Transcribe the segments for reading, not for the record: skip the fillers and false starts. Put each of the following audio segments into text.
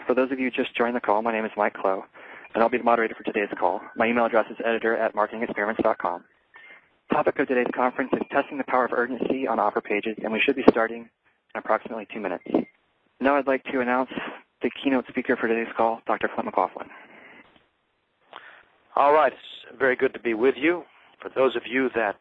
For those of you just joining the call, my name is Mike Clow, and I'll be the moderator for today's call. My email address is editor@marketingexperiments.com. The topic of today's conference is testing the power of urgency on offer pages, and we should be starting in approximately 2 minutes. Now I'd like to announce the keynote speaker for today's call, Dr. Flint McLaughlin. All right. It's very good to be with you. For those of you that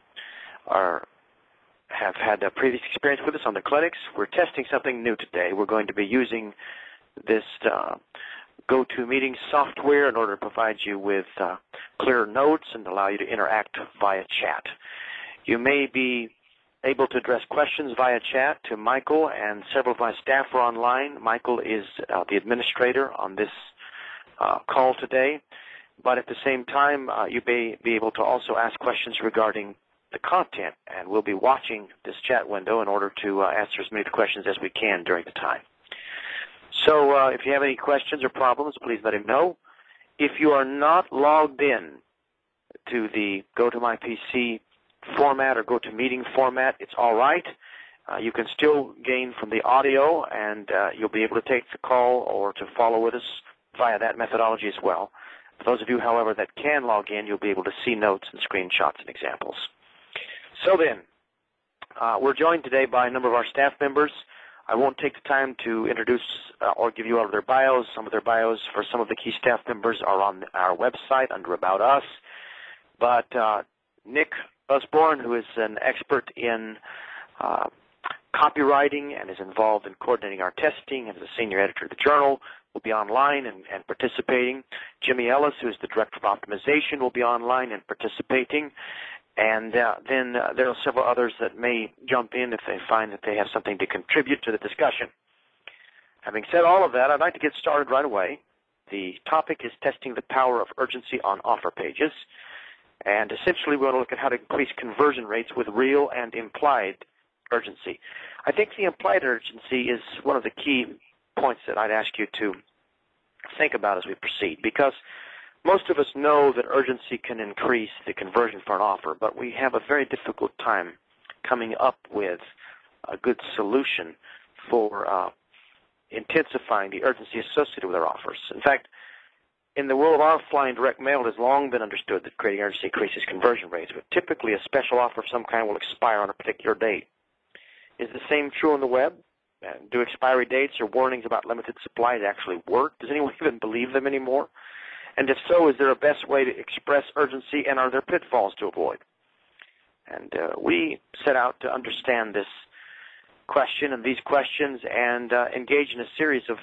have had a previous experience with us on the clinics, we're testing something new today. We're going to be using this GoToMeeting software in order to provide you with clear notes and allow you to interact via chat. You may be able to address questions via chat to Michael, and several of my staff are online. Michael is the administrator on this call today, but at the same time, you may be able to also ask questions regarding the content, and we'll be watching this chat window in order to answer as many questions as we can during the time. So if you have any questions or problems, please let him know. If you are not logged in to the GoToMyPC format or GoToMeeting format, it's all right. You can still gain from the audio, and you'll be able to take the call or to follow with us via that methodology as well. For those of you, however, that can log in, you'll be able to see notes and screenshots and examples. So then, we're joined today by a number of our staff members. I won't take the time to introduce or give you all of their bios. Some of their bios for some of the key staff members are on our website under About Us. But Nick Usborne, who is an expert in copywriting and is involved in coordinating our testing and is a senior editor of the journal, will be online and participating. Jimmy Ellis, who is the director of optimization, will be online and participating. And then there are several others that may jump in if they find that they have something to contribute to the discussion. Having said all of that, I'd like to get started right away. The topic is testing the power of urgency on offer pages. And essentially, we want to look at how to increase conversion rates with real and implied urgency. I think the implied urgency is one of the key points that I'd ask you to think about as we proceed, because most of us know that urgency can increase the conversion for an offer, but we have a very difficult time coming up with a good solution for intensifying the urgency associated with our offers. In fact, in the world of offline direct mail, it has long been understood that creating urgency increases conversion rates, but typically a special offer of some kind will expire on a particular date. Is the same true on the web? Do expiry dates or warnings about limited supplies actually work? Does anyone even believe them anymore? And if so, is there a best way to express urgency, and are there pitfalls to avoid? And we set out to understand this question and these questions and engage in a series of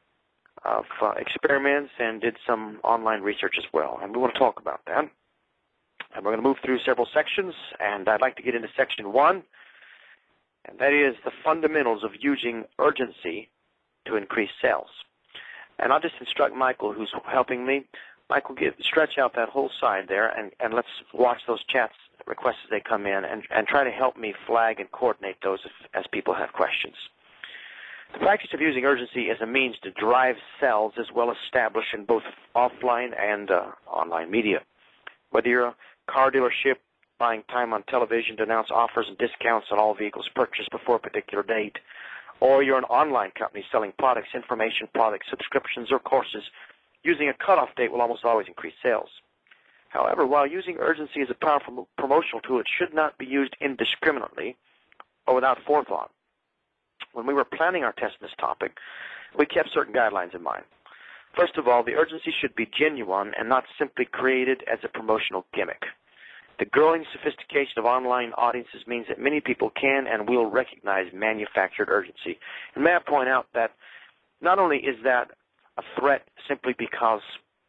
experiments and did some online research as well. And we want to talk about that. And we're going to move through several sections, and I'd like to get into section 1, and that is the fundamentals of using urgency to increase sales. And I'll just instruct Michael, who's helping me. Michael, stretch out that whole side there, and let's watch those chats requests as they come in, and try to help me flag and coordinate those as people have questions. The practice of using urgency as a means to drive sales is well established in both offline and online media. Whether you're a car dealership buying time on television to announce offers and discounts on all vehicles purchased before a particular date, or you're an online company selling products, information products, subscriptions, or courses, using a cutoff date will almost always increase sales. However, while using urgency as a powerful promotional tool, it should not be used indiscriminately or without forethought. When we were planning our test on this topic, we kept certain guidelines in mind. First of all, the urgency should be genuine and not simply created as a promotional gimmick. The growing sophistication of online audiences means that many people can and will recognize manufactured urgency. And may I point out that not only is that a threat simply because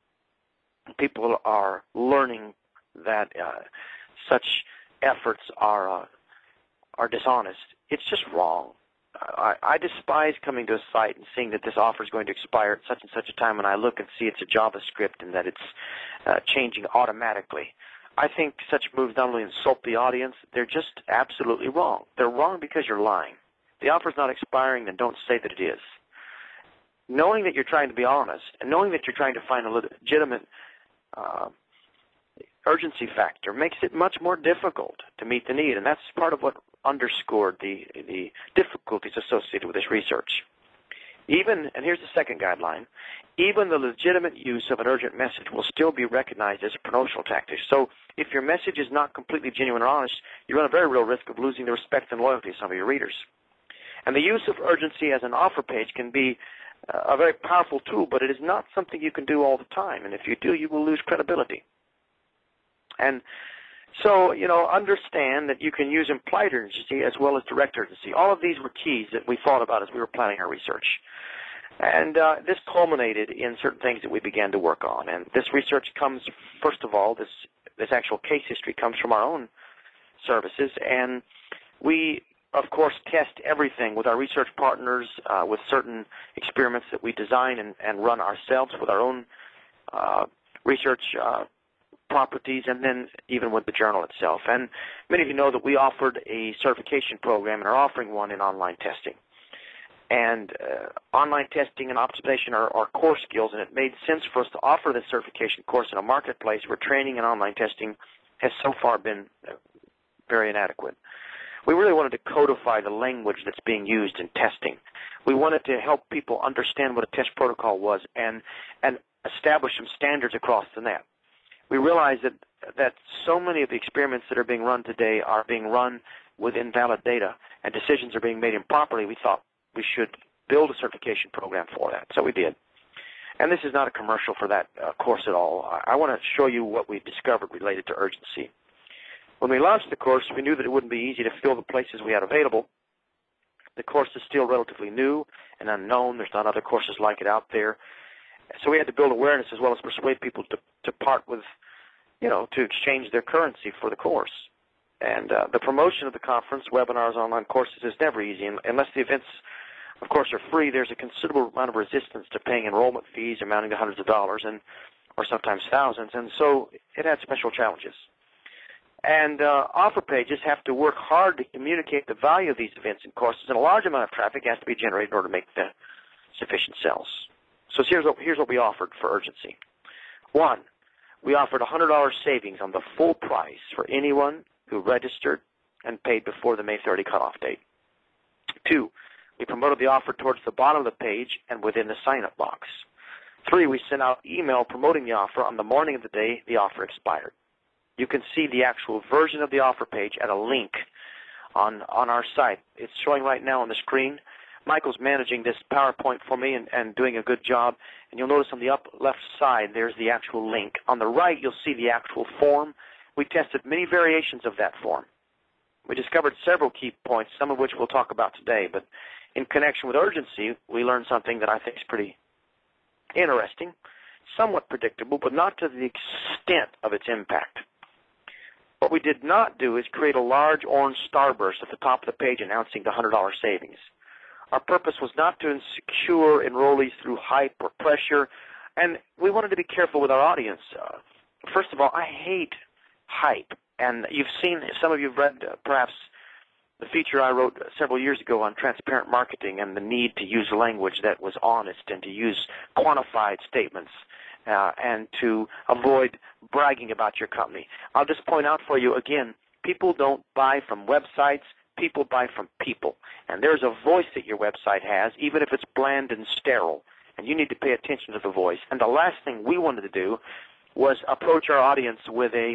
people are learning that such efforts are dishonest, it's just wrong. I despise coming to a site and seeing that this offer is going to expire at such and such a time, and I look and see it's a JavaScript and that it's changing automatically. I think such moves not only insult the audience, they're just absolutely wrong. They're wrong because you're lying. The offer's not expiring, then don't say that it is. Knowing that you're trying to be honest and knowing that you're trying to find a legitimate urgency factor makes it much more difficult to meet the need, and that's part of what underscored the difficulties associated with this research. Even, and here's the second guideline, even the legitimate use of an urgent message will still be recognized as a promotional tactic. So if your message is not completely genuine or honest, you run a very real risk of losing the respect and loyalty of some of your readers. And the use of urgency as an offer page can be a very powerful tool, but it is not something you can do all the time. And if you do, you will lose credibility. And so, understand that you can use implied urgency as well as direct urgency. All of these were keys that we thought about as we were planning our research. And this culminated in certain things that we began to work on. And this research comes, first of all, this actual case history comes from our own services. And we, of course, test everything with our research partners, with certain experiments that we design and run ourselves with our own research properties, and then even with the journal itself. And many of you know that we offered a certification program and are offering one in online testing. And online testing and observation are core skills, and it made sense for us to offer this certification course in a marketplace where training and online testing has so far been very inadequate. We really wanted to codify the language that's being used in testing. We wanted to help people understand what a test protocol was and establish some standards across the net. We realized that so many of the experiments that are being run today are being run with invalid data, and decisions are being made improperly. We thought we should build a certification program for that, so we did. And this is not a commercial for that course at all. I want to show you what we discovered related to urgency. When we launched the course, we knew that it wouldn't be easy to fill the places we had available. The course is still relatively new and unknown. There's not other courses like it out there. So we had to build awareness as well as persuade people to part with, to exchange their currency for the course. And the promotion of the conference, webinars, online courses is never easy. And unless the events, of course, are free, there's a considerable amount of resistance to paying enrollment fees amounting to hundreds of dollars or sometimes thousands. And so it had special challenges. And offer pages have to work hard to communicate the value of these events and courses, and a large amount of traffic has to be generated in order to make the sufficient sales. So here's what we offered for urgency. One, we offered $100 savings on the full price for anyone who registered and paid before the May 30 cutoff date. Two, we promoted the offer towards the bottom of the page and within the sign-up box. Three, we sent out email promoting the offer on the morning of the day the offer expired. You can see the actual version of the offer page at a link on our site. It's showing right now on the screen. Michael's managing this PowerPoint for me and doing a good job. And you'll notice on the upper left side, there's the actual link. On the right, you'll see the actual form. We tested many variations of that form. We discovered several key points, some of which we'll talk about today. But in connection with urgency, we learned something that I think is pretty interesting, somewhat predictable, but not to the extent of its impact. What we did not do is create a large orange starburst at the top of the page announcing the $100 savings. Our purpose was not to secure enrollees through hype or pressure, and we wanted to be careful with our audience. First of all, I hate hype, and you've seen, some of you have read perhaps the feature I wrote several years ago on transparent marketing and the need to use language that was honest and to use quantified statements and to avoid bragging about your company. I'll just point out for you again, people don't buy from websites. People buy from people. And there's a voice that your website has, even if it's bland and sterile, and you need to pay attention to the voice. And the last thing we wanted to do was approach our audience with a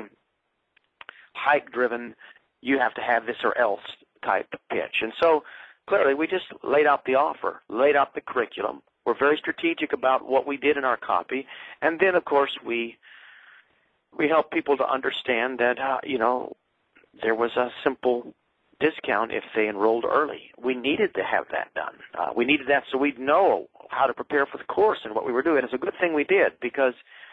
hype-driven, you have to have this or else type pitch. And so clearly we just laid out the offer, laid out the curriculum. We're very strategic about what we did in our copy. And then, of course, we help people to understand that, there was a simple discount if they enrolled early. We needed to have that done. We needed that so we'd know how to prepare for the course and what we were doing. It's a good thing we did, because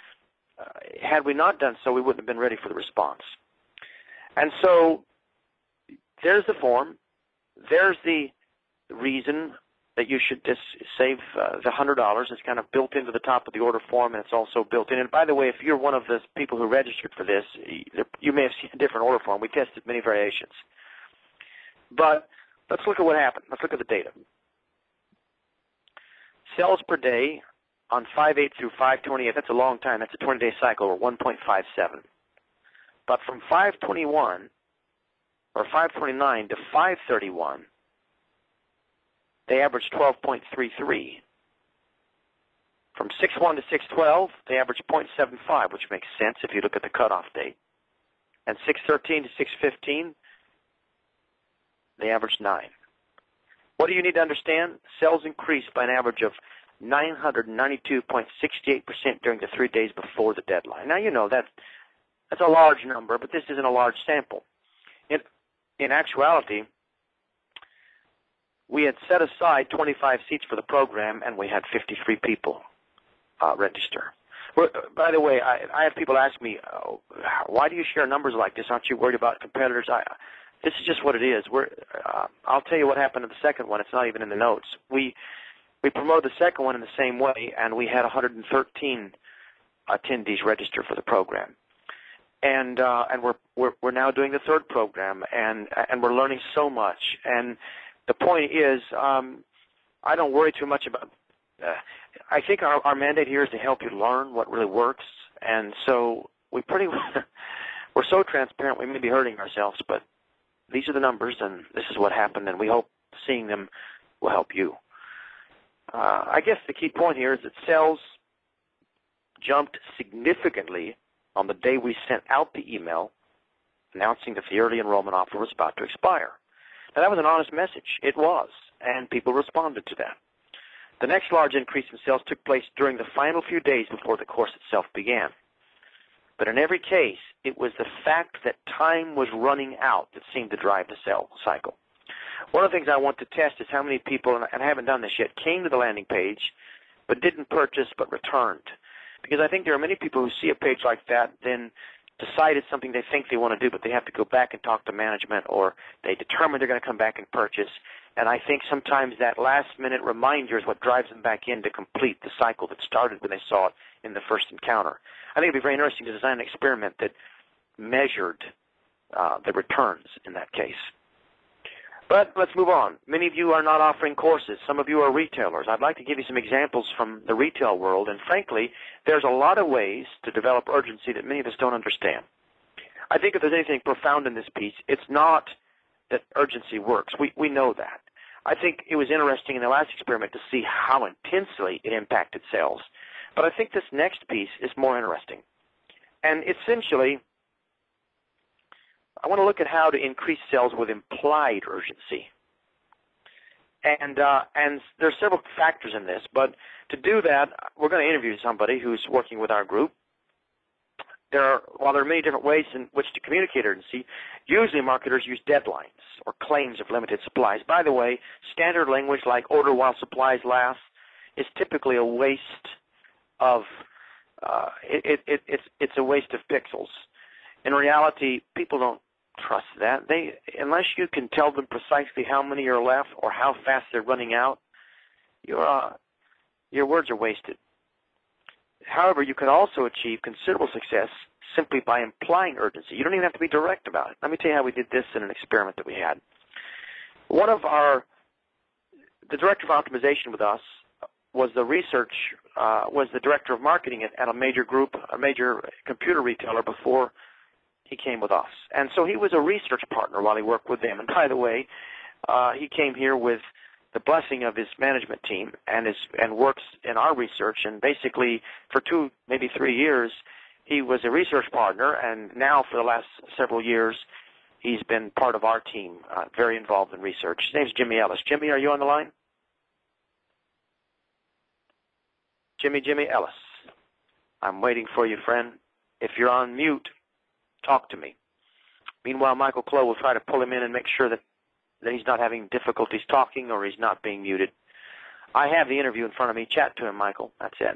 had we not done so, we wouldn't have been ready for the response. And so there's the form. There's the reason that you should just save the $100. It's kind of built into the top of the order form, and it's also built in. And by the way, if you're one of the people who registered for this, you may have seen a different order form. We tested many variations. But let's look at what happened. Let's look at the data. Sales per day on 5/8 through 5/28, that's a long time. That's a 20-day cycle, or 1.57. But from 5/21 or 5/29 to 5/31, they averaged 12.33. From 6/1 to 6/12, they averaged 0.75, which makes sense if you look at the cutoff date. And 6/13 to 6/15, they averaged 9. What do you need to understand? Sales increased by an average of 992.68% during the 3 days before the deadline. Now, you know that's a large number, but this isn't a large sample. In actuality, we had set aside 25 seats for the program, and we had 53 people register. By the way, I have people ask me, why do you share numbers like this? Aren't you worried about competitors? This is just what it is. I'll tell you what happened in the second one. It's not even in the notes. We promoted the second one in the same way, and we had 113 attendees register for the program. And we're now doing the third program, and we're learning so much. And the point is, I don't worry too much about. I think our mandate here is to help you learn what really works, and so we're so transparent we may be hurting ourselves, but these are the numbers, and this is what happened, and we hope seeing them will help you. I guess the key point here is that sales jumped significantly on the day we sent out the email announcing that the early enrollment offer was about to expire. Now, that was an honest message. It was, and people responded to that. The next large increase in sales took place during the final few days before the course itself began. But in every case, it was the fact that time was running out that seemed to drive the sales cycle. One of the things I want to test is how many people, and I haven't done this yet, came to the landing page but didn't purchase but returned. Because I think there are many people who see a page like that, then decide it's something they think they want to do, but they have to go back and talk to management, or they determine they're going to come back and purchase. And I think sometimes that last-minute reminder is what drives them back in to complete the cycle that started when they saw it in the first encounter. I think it would be very interesting to design an experiment that measured the returns in that case. But let's move on. Many of you are not offering courses. Some of you are retailers. I'd like to give you some examples from the retail world, and frankly, there's a lot of ways to develop urgency that many of us don't understand. I think if there's anything profound in this piece, it's not that urgency works. We know that. I think it was interesting in the last experiment to see how intensely it impacted sales. But I think this next piece is more interesting. And essentially, I want to look at how to increase sales with implied urgency. And there's several factors in this, but to do that, we're going to interview somebody who's working with our group. While there are many different ways in which to communicate urgency, usually marketers use deadlines or claims of limited supplies. By the way, standard language like order while supplies last is typically a waste of it's a waste of pixels. In reality, people don't trust that. Unless you can tell them precisely how many are left or how fast they're running out, your words are wasted. However, you can also achieve considerable success simply by implying urgency. You don't even have to be direct about it. Let me tell you how we did this in an experiment that we had. The director of optimization with us was the director of marketing at a major group, a major computer retailer before he came with us. And so he was a research partner while he worked with them. And by the way, he came here with the blessing of his management team and works in our research. And basically, for 2, maybe 3 years, he was a research partner. And now, for the last several years, he's been part of our team, very involved in research. His name's Jimmy Ellis. Jimmy, are you on the line? Jimmy Ellis. I'm waiting for you, friend. If you're on mute, talk to me. Meanwhile, Michael Clow will try to pull him in and make sure that he's not having difficulties talking or he's not being muted. I have the interview in front of me. Chat to him, Michael. That's it.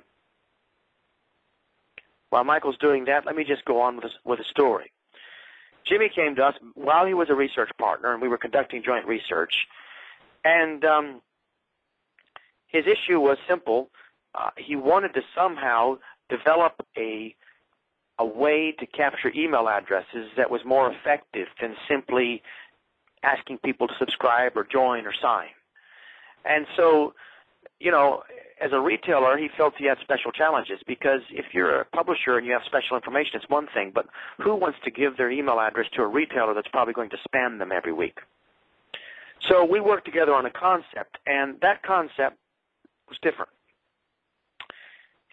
While Michael's doing that, let me just go on with a story. Jimmy came to us while he was a research partner, and we were conducting joint research. And his issue was simple. He wanted to somehow develop a way to capture email addresses that was more effective than simply asking people to subscribe or join or sign. And so, as a retailer, he felt he had special challenges because if you're a publisher and you have special information, it's one thing, but who wants to give their email address to a retailer that's probably going to spam them every week? So we worked together on a concept, and that concept was different.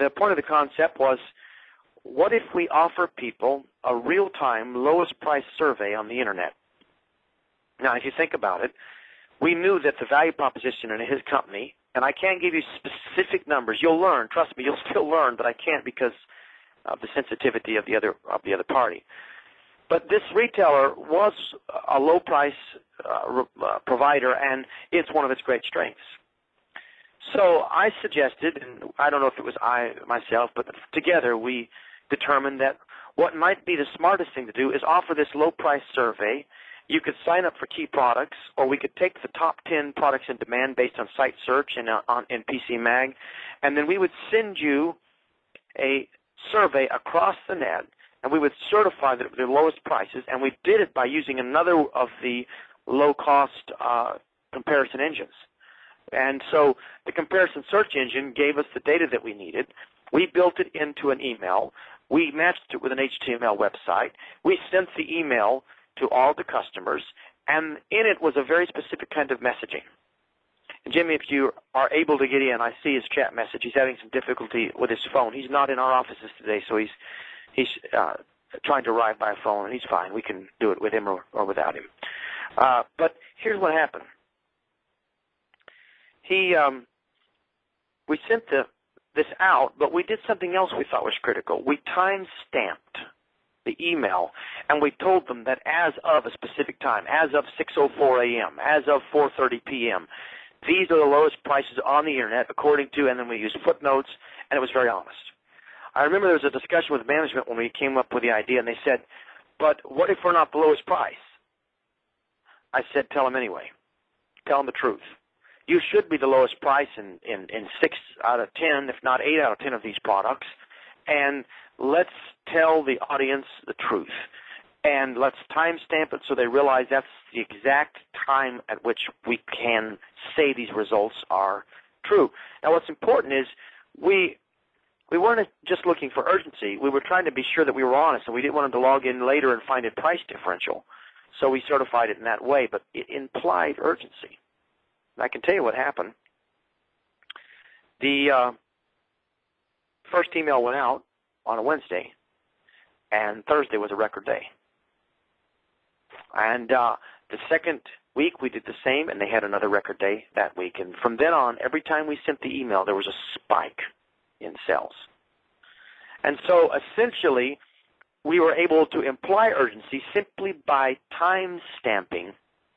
the point of the concept was, what if we offer people a real-time lowest price survey on the Internet? Now, if you think about it, we knew that the value proposition in his company, and I can't give you specific numbers. You'll learn. Trust me, you'll still learn, but I can't because of the sensitivity of the other party. But this retailer was a low-price provider, and it's one of its great strengths. So I suggested, and I don't know if it was I myself, but together we determined that what might be the smartest thing to do is offer this low-price survey. You could sign up for key products, or we could take the top 10 products in demand based on site search and in PC Mag, and then we would send you a survey across the net, and we would certify that the lowest prices, and we did it by using another of the low-cost comparison engines. And so the comparison search engine gave us the data that we needed. We built it into an email. We matched it with an HTML website. We sent the email to all the customers, and in it was a very specific kind of messaging. And Jimmy, if you are able to get in, I see his chat message. He's having some difficulty with his phone. He's not in our offices today, so he's trying to arrive by phone, and he's fine. We can do it with him or without him. But here's what happened. We sent this out, but we did something else we thought was critical. We time-stamped the email, and we told them that as of a specific time, as of 6:04 a.m., as of 4:30 p.m., these are the lowest prices on the Internet according to, and then we used footnotes, and it was very honest. I remember there was a discussion with management when we came up with the idea, and they said, but what if we're not the lowest price? I said, tell them anyway. Tell them the truth. You should be the lowest price in 6 out of 10, if not 8 out of 10 of these products, and let's tell the audience the truth. And let's timestamp it so they realize that's the exact time at which we can say these results are true. Now, what's important is we weren't just looking for urgency. We were trying to be sure that we were honest, and we didn't want them to log in later and find a price differential. So we certified it in that way, but it implied urgency. And I can tell you what happened. The first email went out on a Wednesday, and Thursday was a record day. And the second week we did the same, and they had another record day that week. And from then on, every time we sent the email, there was a spike in sales. And so essentially, we were able to imply urgency simply by time-stamping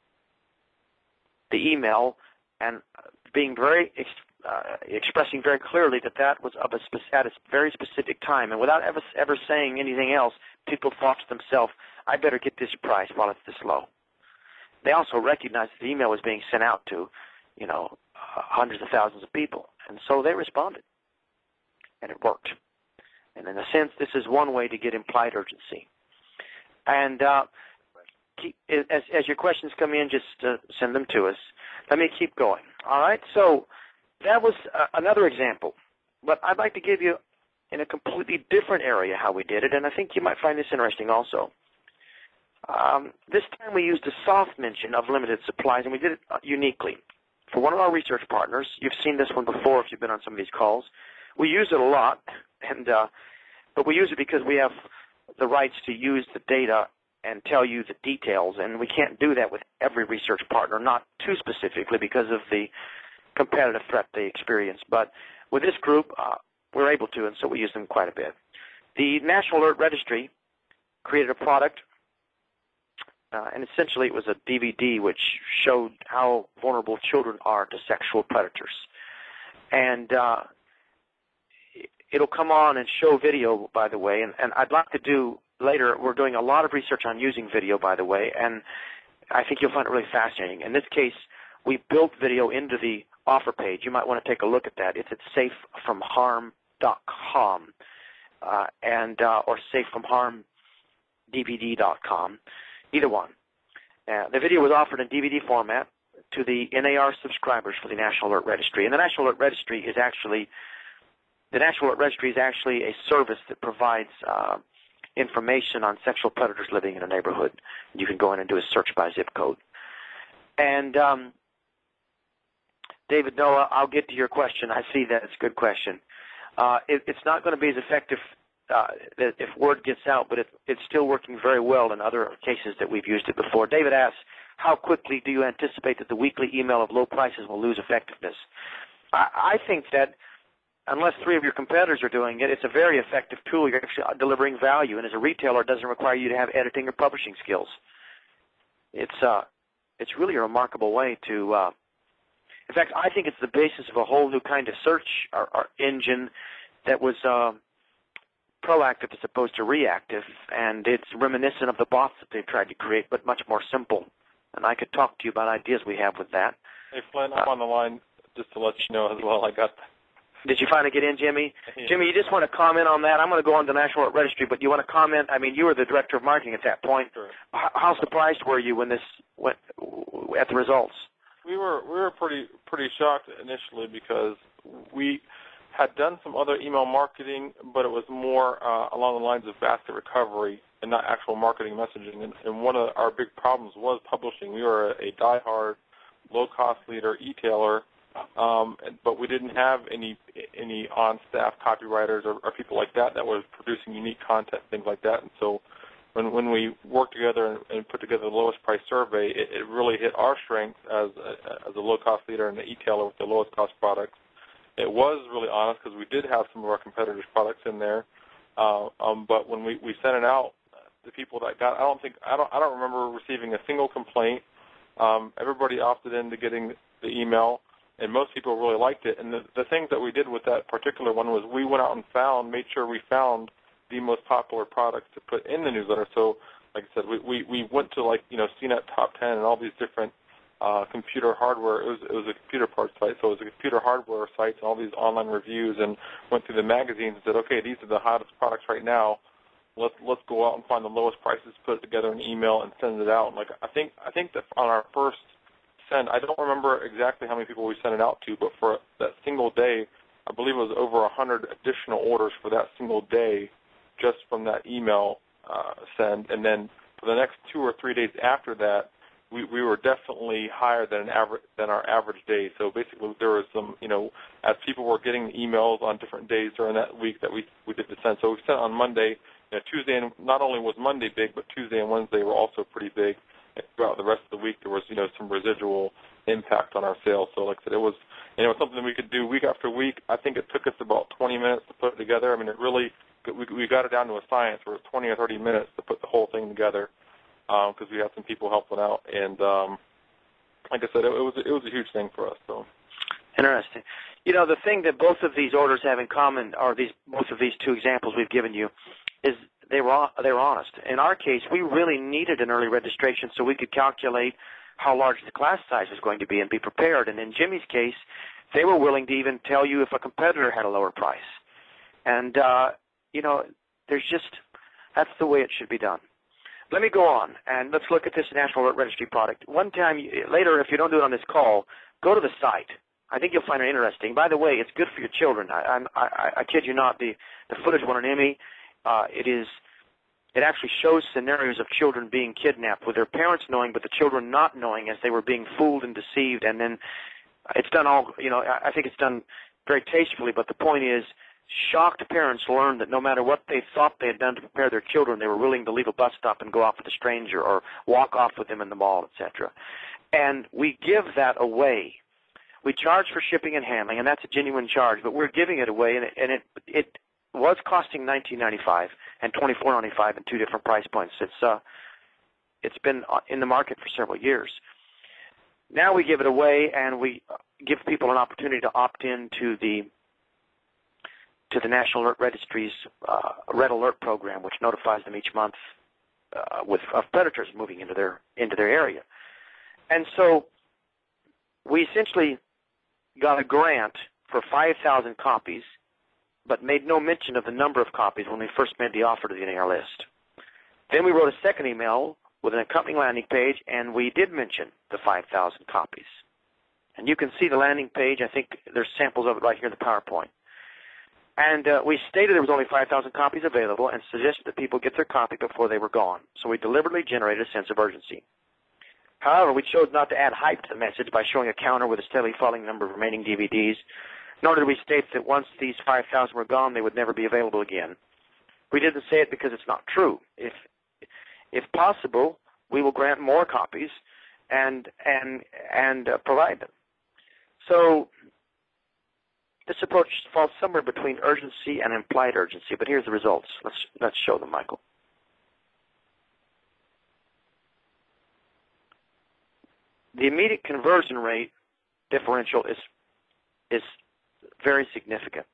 the email and being expressing very clearly that was at a very specific time. And without ever saying anything else, people thought to themselves, I better get this price while it's this low. They also recognized that the email was being sent out to, hundreds of thousands of people. And so they responded. And it worked. And in a sense, this is one way to get implied urgency. And as your questions come in, just send them to us. Let me keep going. All right? So that was another example. But I'd like to give you, in a completely different area, how we did it, and I think you might find this interesting also. This time we used a soft mention of limited supplies, and we did it uniquely. For one of our research partners, you've seen this one before if you've been on some of these calls, we use it a lot, but we use it because we have the rights to use the data and tell you the details, and we can't do that with every research partner, not too specifically because of the competitive threat they experience. But with this group, we're able to, and so we use them quite a bit. The National Alert Registry created a product, and essentially it was a DVD which showed how vulnerable children are to sexual predators. And it'll come on and show video, by the way, and I'd like to do later, we're doing a lot of research on using video, by the way, and I think you'll find it really fascinating. In this case, we built video into the offer page. You might want to take a look at that. It's at safefromharm.com or safefromharmdvd.com, either one. The video was offered in DVD format to the NAR subscribers for the National Alert Registry, and the National Alert Registry is actually a service that provides information on sexual predators living in a neighborhood. You can go in and do a search by zip code. And David Noah, I'll get to your question. I see that. It's a good question. It's not going to be as effective if word gets out, but it's still working very well in other cases that we've used it before. David asks, how quickly do you anticipate that the weekly email of low prices will lose effectiveness? I think that unless 3 of your competitors are doing it, it's a very effective tool. You're actually delivering value, and as a retailer, it doesn't require you to have editing or publishing skills. It's really a remarkable way to. In fact, I think it's the basis of a whole new kind of search engine that was proactive as opposed to reactive, and it's reminiscent of the bots that they've tried to create, but much more simple. And I could talk to you about ideas we have with that. Hey, Flynn, I'm on the line just to let you know as well. I got that. Did you finally get in, Jimmy? Yeah. Jimmy, you just want to comment on that? I'm going to go on the National Registry, but you want to comment? I mean, you were the director of marketing at that point. Sure. How surprised were you when this went at the results? We were pretty shocked initially because we had done some other email marketing, but it was more along the lines of basket recovery and not actual marketing messaging. And one of our big problems was publishing. We were a die-hard, low-cost leader e-tailer, but we didn't have any on-staff copywriters or people like that was producing unique content, things like that. And so when we worked together and put together the lowest price survey, it really hit our strength as a low-cost leader and the e-tailer with the lowest cost products. It was really honest because we did have some of our competitors' products in there, but when we sent it out, the people that got, I don't remember receiving a single complaint. Everybody opted into getting the email, and most people really liked it. And the things that we did with that particular one was we went out and made sure we found the most popular products to put in the newsletter. So, like I said, we went to CNET Top 10 and all these different computer hardware. It was a computer parts site, so it was a computer hardware site and all these online reviews, and went through the magazines and said, okay, these are the hottest products right now. Let's go out and find the lowest prices, put it together in an email, and send it out. And I think that on our first send, I don't remember exactly how many people we sent it out to, but for that single day, I believe it was over 100 additional orders for that single day, just from that email send. And then for the next 2 or 3 days after that, we were definitely higher than our average day. So basically, there was some, as people were getting emails on different days during that week that we did the send. So we sent on Monday, Tuesday, and not only was Monday big, but Tuesday and Wednesday were also pretty big. And throughout the rest of the week, there was some residual impact on our sales. So like I said, it was something that we could do week after week. I think it took us about 20 minutes to put it together. I mean, it really we got it down to a science where it was 20 or 30 minutes to put the whole thing together. Because we had some people helping out, and like I said, it was a huge thing for us. So interesting. The thing that both of these orders have in common, or both of these 2 examples we've given you, is they were honest. In our case, we really needed an early registration so we could calculate how large the class size was going to be and be prepared. And in Jimmy's case, they were willing to even tell you if a competitor had a lower price. And that's the way it should be done. Let me go on, and let's look at this National Alert Registry product. One time later, if you don't do it on this call, go to the site. I think you'll find it interesting. By the way, it's good for your children. I kid you not. The footage won an Emmy. It actually shows scenarios of children being kidnapped with their parents knowing, but the children not knowing as they were being fooled and deceived. And then it's done all. I think it's done very tastefully. But the point is, shocked parents learned that no matter what they thought they had done to prepare their children, they were willing to leave a bus stop and go off with a stranger or walk off with them in the mall, etc. And we give that away. We charge for shipping and handling, and that's a genuine charge, but we're giving it away, and it was costing $19.95 and $24.95 in 2 different price points. It's been in the market for several years. Now we give it away, and we give people an opportunity to opt in to the National Alert Registry's Red Alert program, which notifies them each month of predators moving into their area. And so we essentially got a grant for 5,000 copies, but made no mention of the number of copies when we first made the offer to the NAR list. Then we wrote a second email with an accompanying landing page, and we did mention the 5,000 copies. And you can see the landing page. I think there's samples of it right here in the PowerPoint. And we stated there was only 5,000 copies available and suggested that people get their copy before they were gone. So we deliberately generated a sense of urgency. However, we chose not to add hype to the message by showing a counter with a steadily falling number of remaining DVDs. nor did we state that once these 5,000 were gone, they would never be available again. We didn't say it because it's not true. If possible, we will grant more copies and provide them. So this approach falls somewhere between urgency and implied urgency, but here's the results. Let's show them, Michael. The immediate conversion rate differential is very significant.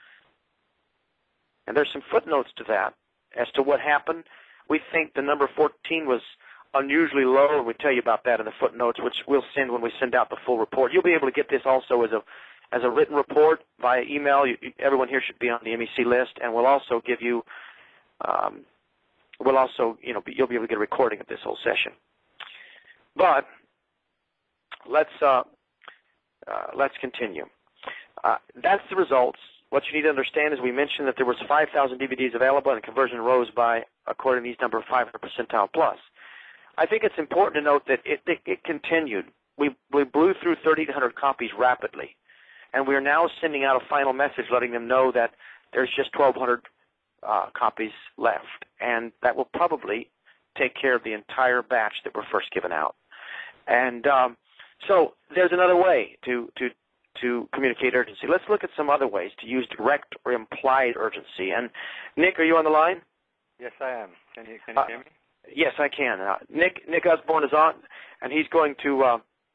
And there's some footnotes to that as to what happened. We think the number 14 was unusually low, and we tell you about that in the footnotes, which we'll send when we send out the full report. You'll be able to get this also as a written report via email. Everyone here should be on the MEC list, and we'll also give you, you'll be able to get a recording of this whole session. But let's continue. That's the results. What you need to understand is we mentioned that there was 5,000 DVDs available, and conversion rose by, according to these numbers, 500 percentile plus. I think it's important to note that it continued. We blew through 3,800 copies rapidly, and we are now sending out a final message letting them know that there's just 1,200 copies left, and that will probably take care of the entire batch that were first given out. And so there's another way to communicate urgency. Let's look at some other ways to use direct or implied urgency. And Nick, are you on the line? Yes, I am. Can you hear me? Yes, I can. Nick Usborne is on, and he's going to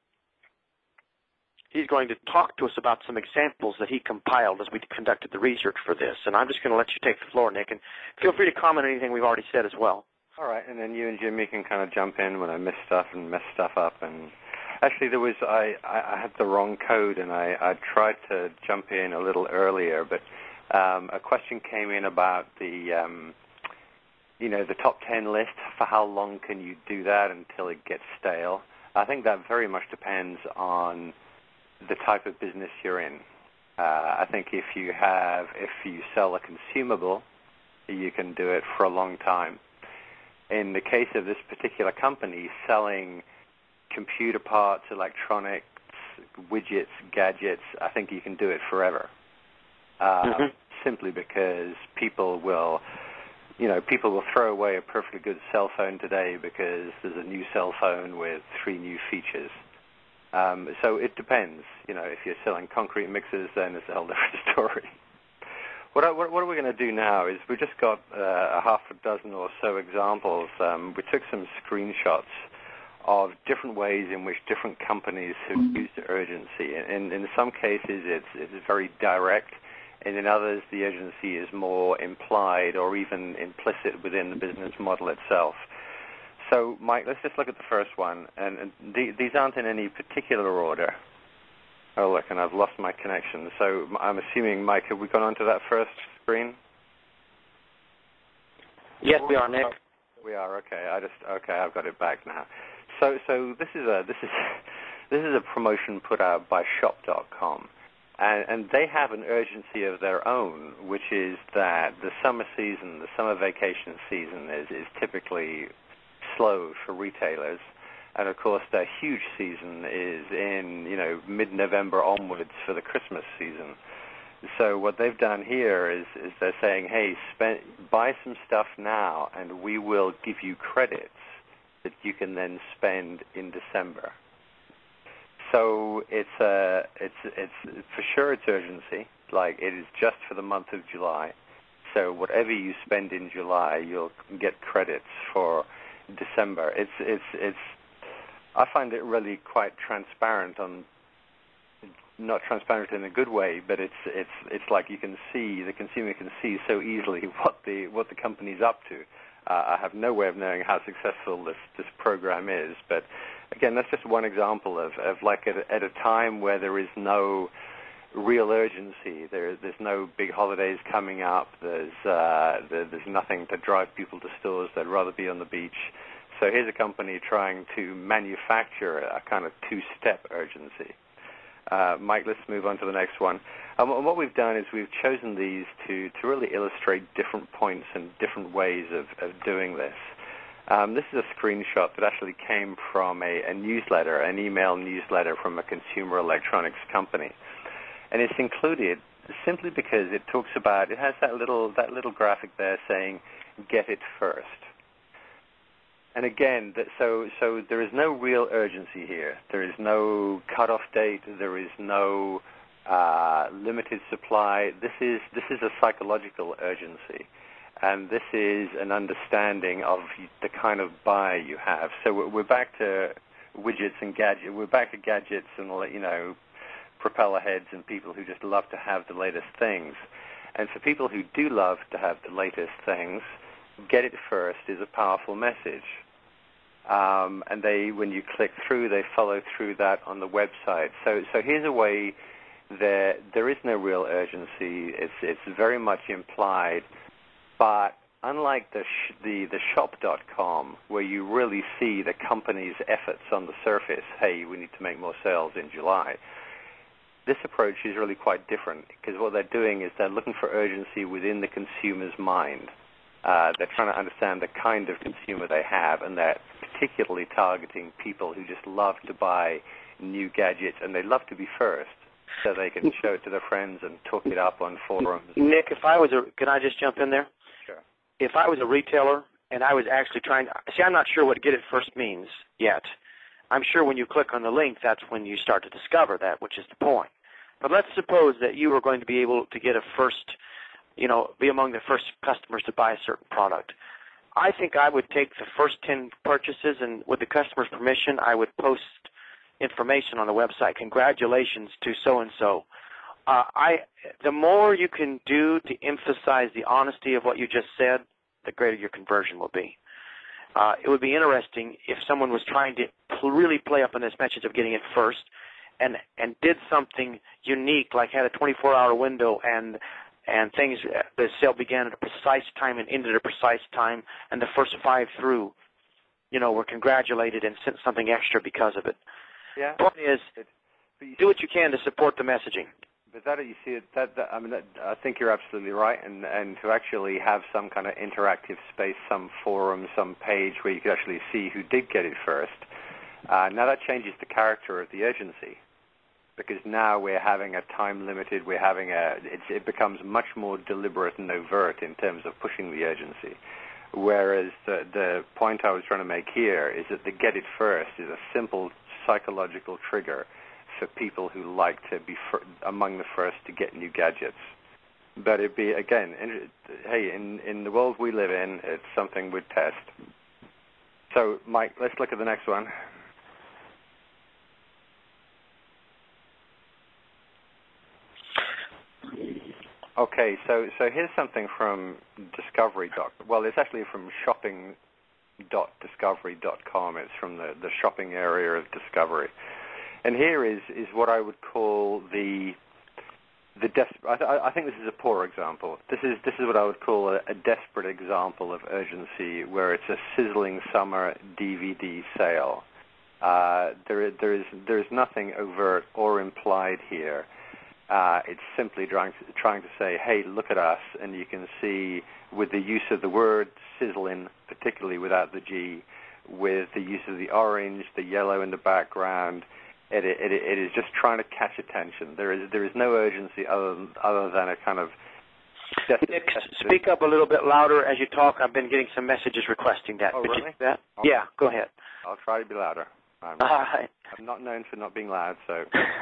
talk to us about some examples that he compiled as we conducted the research for this. And I'm just going to let you take the floor, Nick, and feel free to comment on anything we've already said as well. All right, and then you and Jimmy can kind of jump in when I miss stuff and mess stuff up. And actually, I had the wrong code, and I tried to jump in a little earlier, but a question came in about the top 10 list. For how long can you do that until it gets stale? I think that very much depends on the type of business you're in. I think if you sell a consumable, you can do it for a long time. In the case of this particular company, selling computer parts, electronics, widgets, gadgets, I think you can do it forever. Simply because people will throw away a perfectly good cell phone today because there's a new cell phone with 3 new features. So it depends. If you're selling concrete mixers, then it's a whole different story. What are we going to do now is we just got a half a dozen or so examples. We took some screenshots of different ways in which different companies have used urgency. And in some cases, it's very direct, and in others, the urgency is more implied or even implicit within the business model itself. So, Mike, let's just look at the first one. And these aren't in any particular order. Oh, look, and I've lost my connection. So I'm assuming, Mike, have we gone on to that first screen? Yes, we are, Nick. We are, okay. I've got it back now. So this is a promotion put out by Shop.com, and they have an urgency of their own, which is that the summer vacation season is typically slow for retailers, and of course their huge season is in mid-November onwards for the Christmas season. So what they've done here is they're saying, hey, buy some stuff now, and we will give you credits that you can then spend in December. So it's for sure it's urgency. Like, it is just for the month of July. So whatever you spend in July, you'll get credits for December. I find it really quite transparent, not transparent in a good way, but it's like the consumer can see so easily what the company's up to. I have no way of knowing how successful this program is, but again, that's just one example of like at a time where there is no real urgency. There's no big holidays coming up. There's nothing to drive people to stores. They'd rather be on the beach. So here's a company trying to manufacture a kind of two-step urgency. Mike, let's move on to the next one. And what we've done is we've chosen these to really illustrate different points and different ways of doing this. This is a screenshot that actually came from a newsletter, an email newsletter from a consumer electronics company. And it's included simply because it talks about, it has that little graphic there saying, get it first. And again, so there is no real urgency here. There is no cutoff date. There is no limited supply. This is a psychological urgency, and this is an understanding of the kind of buy you have. So we're back to widgets and gadgets. We're back to gadgets and propeller heads and people who just love to have the latest things. And for people who do love to have the latest things, get it first is a powerful message. And when you click through, they follow through that on the website. So here's a way that there is no real urgency. It's very much implied, but unlike the shop.com, where you really see the company's efforts on the surface, hey, we need to make more sales in July, this approach is really quite different, because what they're doing is they're looking for urgency within the consumer's mind. They're trying to understand the kind of consumer they have, and they're particularly targeting people who just love to buy new gadgets, and they love to be first, so they can show it to their friends and talk it up on forums. Nick, can I just jump in there? Sure. If I was a retailer and I was actually I'm not sure what get it first means yet. I'm sure when you click on the link, that's when you start to discover that, which is the point. But let's suppose that you were going to be able to get a first, be among the first customers to buy a certain product. I think I would take the first 10 purchases, and with the customer's permission, I would post information on the website. Congratulations to so-and-so. The more you can do to emphasize the honesty of what you just said, the greater your conversion will be. It would be interesting if someone was trying to really play up on this message of getting it first and did something unique, like had a 24-hour window and things, the sale began at a precise time and ended at a precise time, and the first 5 through, were congratulated and sent something extra because of it. Yeah. The point is, do what you can to support the messaging. But you see, I think you're absolutely right, and to actually have some kind of interactive space, some forum, some page where you could actually see who did get it first. Now that changes the character of the urgency, because now we're having a time limited. It becomes much more deliberate and overt in terms of pushing the urgency. Whereas the point I was trying to make here is that the get it first is a simple psychological trigger for people who like to be among the first to get new gadgets. But it'd be, again, hey, in the world we live in, it's something we'd test. So, Mike, let's look at the next one. Okay, so here's something from Discovery. Well, it's actually from shopping.discovery.com. It's from the shopping area of Discovery. And here is what I would call I think this is a poor example. This is what I would call a desperate example of urgency, where it's a sizzling summer DVD sale. There is nothing overt or implied here. It's simply trying to say, hey, look at us, and you can see with the use of the word sizzling, particularly without the G, with the use of the orange, the yellow in the background, it is just trying to catch attention. There is no urgency other than a kind of... Nick, speak up a little bit louder as you talk. I've been getting some messages requesting that. Oh, Could really? you do that? Okay. Yeah, go ahead. I'll try to be louder. I'm not known for not being loud, so...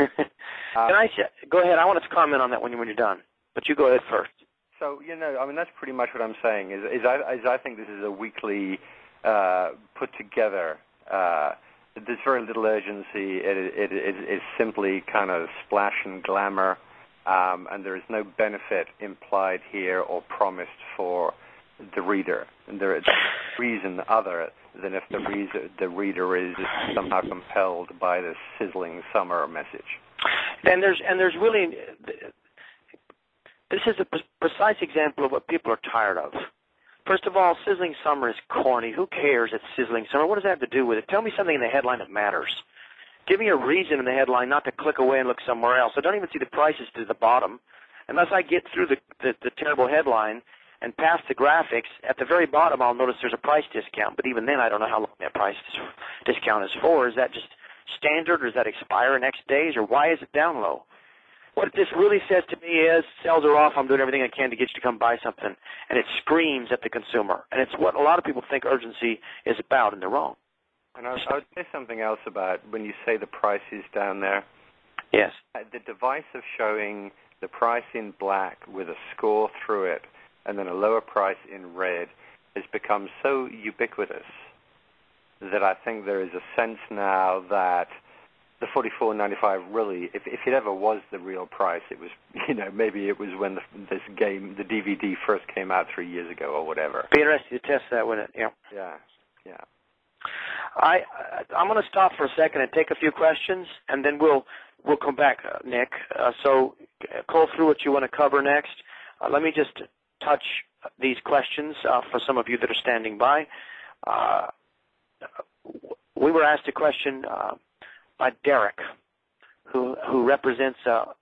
Go ahead. I want to comment on that when you're done, but you go ahead first. So, that's pretty much what I'm saying, is I think this is a weekly put together. There's very little urgency. It's simply kind of splash and glamour, and there is no benefit implied here or promised for the reader. And there is no reason other than if the reader is somehow compelled by this sizzling summer message. And there's really, this is a precise example of what people are tired of. First of all, sizzling summer is corny. Who cares? It's sizzling summer. What does that have to do with it? Tell me something in the headline that matters. Give me a reason in the headline not to click away and look somewhere else. I don't even see the prices to the bottom. Unless I get through the terrible headline and past the graphics, at the very bottom I'll notice there's a price discount. But even then I don't know how long that price discount is for. Is that just standard, or does that expire next days, or why is it down low? What this really says to me is sales are off, I'm doing everything I can to get you to come buy something. And it screams at the consumer. And it's what a lot of people think urgency is about, and they're wrong. And I would say something else about when you say the price is down there. Yes. The device of showing the price in black with a score through it and then a lower price in red has become so ubiquitous that I think there is a sense now that the $44.95 really, if it ever was the real price, it was, maybe it was when this game, the DVD, first came out 3 years ago or whatever. Be interested to test that, wouldn't it? Yeah. Yeah. I'm going to stop for a second and take a few questions, and then we'll come back, Nick. So call through what you want to cover next. Let me just touch these questions for some of you that are standing by. We were asked a question by Derek, who represents a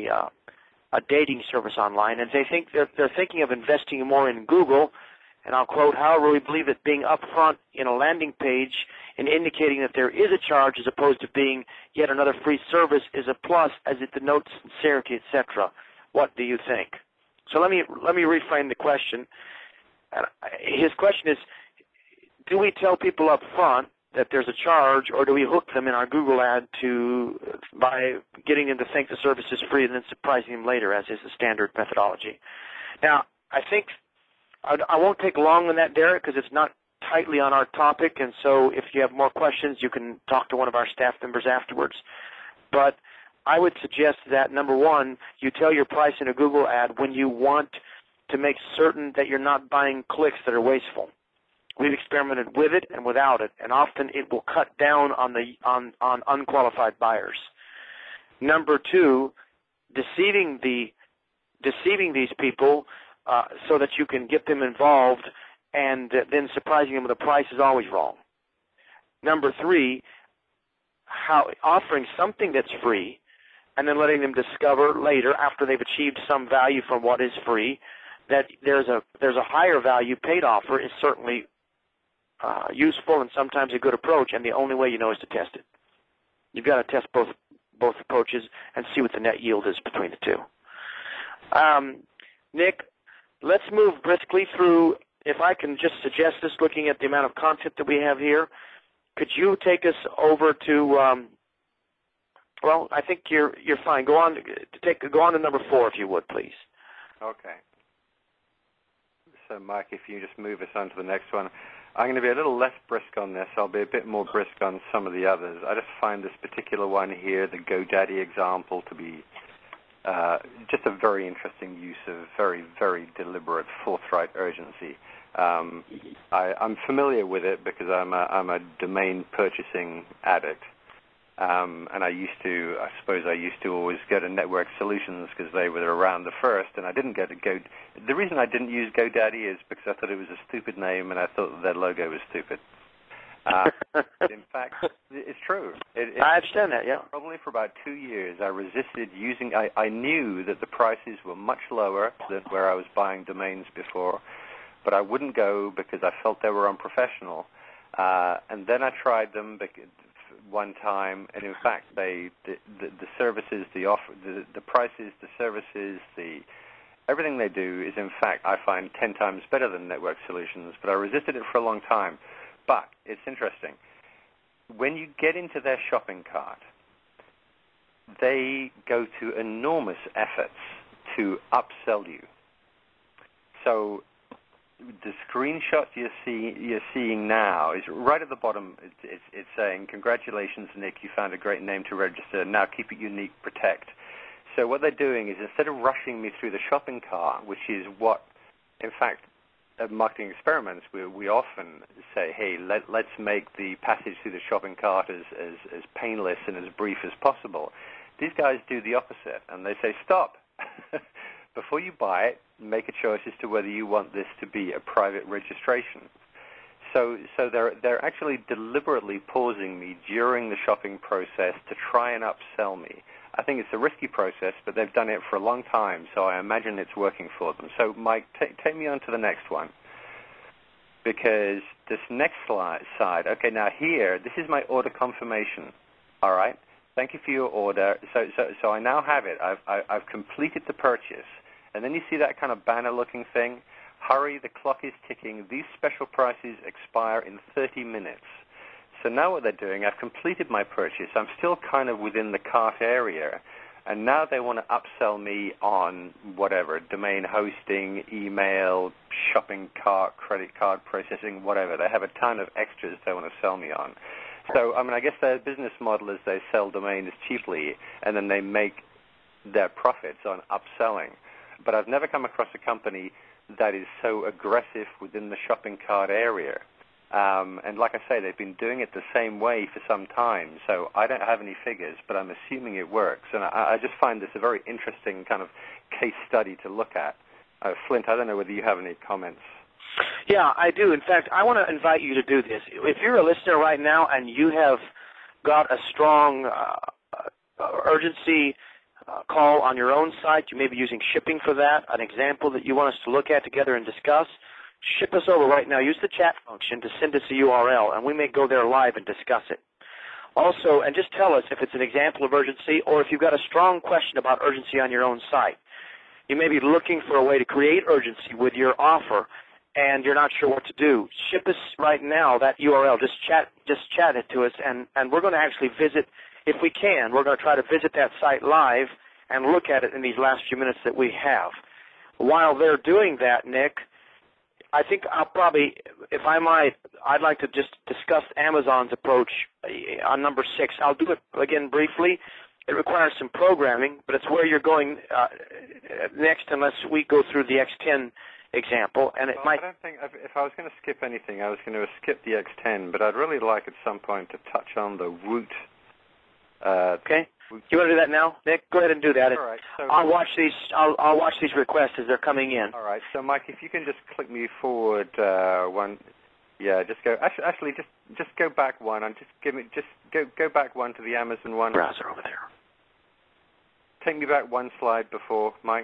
dating service online, and they think they're thinking of investing more in Google. And I'll quote, "However, we believe that being upfront in a landing page and indicating that there is a charge as opposed to being yet another free service is a plus, as it denotes sincerity, etc. What do you think?" So let me reframe the question. His question is, do we tell people up front that there's a charge, or do we hook them in our Google ad by getting them to think the service is free and then surprising them later, as is the standard methodology? Now, I think I won't take long on that, Derek, because it's not tightly on our topic, and so if you have more questions, you can talk to one of our staff members afterwards. But I would suggest that, number one, you tell your price in a Google ad when you want to make certain that you're not buying clicks that are wasteful. We've experimented with it and without it, and often it will cut down on unqualified buyers. Number two, deceiving these people so that you can get them involved, and then surprising them with a price is always wrong. Number three, offering something that's free and then letting them discover later, after they've achieved some value from what is free, that there's a higher value paid offer is certainly useful and sometimes a good approach, and the only way you know is to test it. You've got to test both approaches and see what the net yield is between the two. Nick, let's move briskly through. If I can just suggest this, looking at the amount of content that we have here, could you take us over to? Well, I think you're fine. Go on to number 4, if you would, please. Okay. So, Mike, if you just move us on to the next one. I'm going to be a little less brisk on this. I'll be a bit more brisk on some of the others. I just find this particular one here, the GoDaddy example, to be just a very interesting use of very, very deliberate, forthright urgency. I'm familiar with it because I'm a domain purchasing addict. And I suppose I used to always go to Network Solutions because they were around the first, and I didn't go to Go. The reason I didn't use GoDaddy is because I thought it was a stupid name, and I thought that their logo was stupid. In fact, it's true. I understand that, yeah. Probably for about 2 years, I resisted using. I knew that the prices were much lower than where I was buying domains before, but I wouldn't go because I felt they were unprofessional. And then I tried them one time, and in fact, the services, the prices, the services, everything they do is, in fact, I find 10 times better than Network Solutions. But I resisted it for a long time. But it's interesting. When you get into their shopping cart, they go to enormous efforts to upsell you. So the screenshot you're seeing now is right at the bottom. It's saying, "Congratulations, Nick, you found a great name to register. Now keep it unique, protect." So what they're doing is, instead of rushing me through the shopping cart, which is what, in fact, at Marketing Experiments, we often say, hey, let's make the passage through the shopping cart as painless and as brief as possible. These guys do the opposite, and they say, stop. Before you buy it, make a choice as to whether you want this to be a private registration. So they're actually deliberately pausing me during the shopping process to try and upsell me. I think it's a risky process, but they've done it for a long time, so I imagine it's working for them. So, Mike, take me on to the next one. Because this next side, okay, now here, this is my order confirmation, all right? Thank you for your order. So I now have it. I've completed the purchase. And then you see that kind of banner-looking thing? Hurry, the clock is ticking. These special prices expire in 30 minutes. So now what they're doing, I've completed my purchase. I'm still kind of within the cart area. And now they want to upsell me on whatever, domain hosting, email, shopping cart, credit card processing, whatever. They have a ton of extras they want to sell me on. So, I guess their business model is they sell domains cheaply, and then they make their profits on upselling. But I've never come across a company that is so aggressive within the shopping cart area. And like I say, they've been doing it the same way for some time. So I don't have any figures, but I'm assuming it works. And I just find this a very interesting kind of case study to look at. Flint, I don't know whether you have any comments. Yeah, I do. In fact, I want to invite you to do this. If you're a listener right now and you have got a strong urgency call on your own site, you may be using shipping for that, an example that you want us to look at together and discuss, ship us over right now. Use the chat function to send us a URL, and we may go there live and discuss it. Also, and just tell us if it's an example of urgency or if you've got a strong question about urgency on your own site. You may be looking for a way to create urgency with your offer, and you're not sure what to do. Ship us right now that URL. Just chat it to us, and we're going to actually visit, if we can, we're going to try to visit that site live and look at it in these last few minutes that we have. While they're doing that, Nick, I think I'll probably, if I might, I'd like to just discuss Amazon's approach on number 6. I'll do it again briefly. It requires some programming, but it's where you're going next unless we go through the X10 example. And it might. I don't think, if I was going to skip anything, I was going to skip the X10, but I'd really like at some point to touch on the Woot. Okay. You want to do that now, Nick? Go ahead and do that. All right. So I'll watch these. I'll watch these requests as they're coming in. All right. So, Mike, if you can just click me forward one. Yeah. Just go. Actually, just go back one and go back one to the Amazon one. Browser over there. Take me back one slide before, Mike.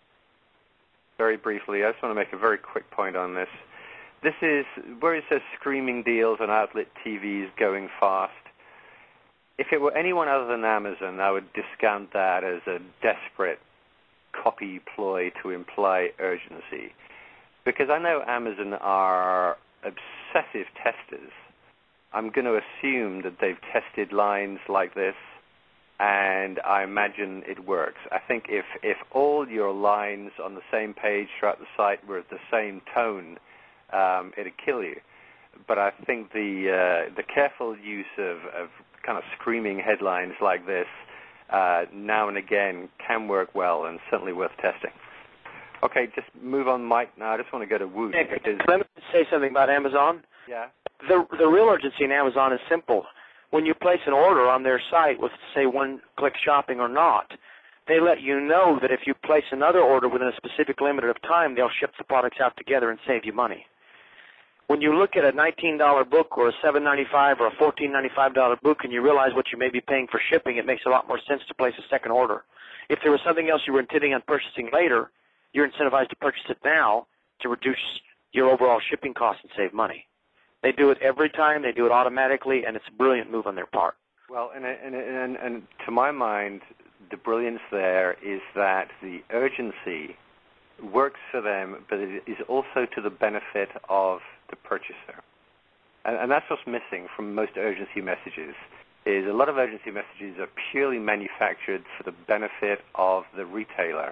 Very briefly, I just want to make a very quick point on this. This is where it says screaming deals on outlet TVs going fast. If it were anyone other than Amazon, I would discount that as a desperate copy ploy to imply urgency. Because I know Amazon are obsessive testers. I'm going to assume that they've tested lines like this, and I imagine it works. I think if all your lines on the same page throughout the site were at the same tone, it'd kill you. But I think the careful use of kind of screaming headlines like this now and again can work well and certainly worth testing. Okay, just move on, Mike. Now I just want to go to Woot. Let me say something about Amazon. Yeah. The real urgency in Amazon is simple. When you place an order on their site with, say, one-click shopping or not, they let you know that if you place another order within a specific limit of time, they'll ship the products out together and save you money. When you look at a $19 book or a $7.95 or a $14.95 book and you realize what you may be paying for shipping, it makes a lot more sense to place a second order. If there was something else you were intending on purchasing later, you're incentivized to purchase it now to reduce your overall shipping costs and save money. They do it every time. They do it automatically, and it's a brilliant move on their part. Well, and to my mind, the brilliance there is that the urgency works for them, but it is also to the benefit of the purchaser. And that's what's missing from most urgency messages, is a lot of urgency messages are purely manufactured for the benefit of the retailer,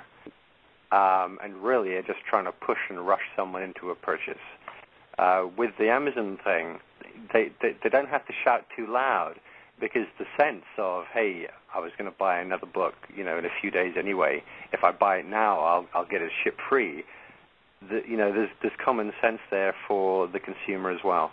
and really are just trying to push and rush someone into a purchase. With the Amazon thing, they don't have to shout too loud, because the sense of, hey, I was going to buy another book, in a few days anyway. If I buy it now, I'll get it shipped free. There's common sense there for the consumer as well.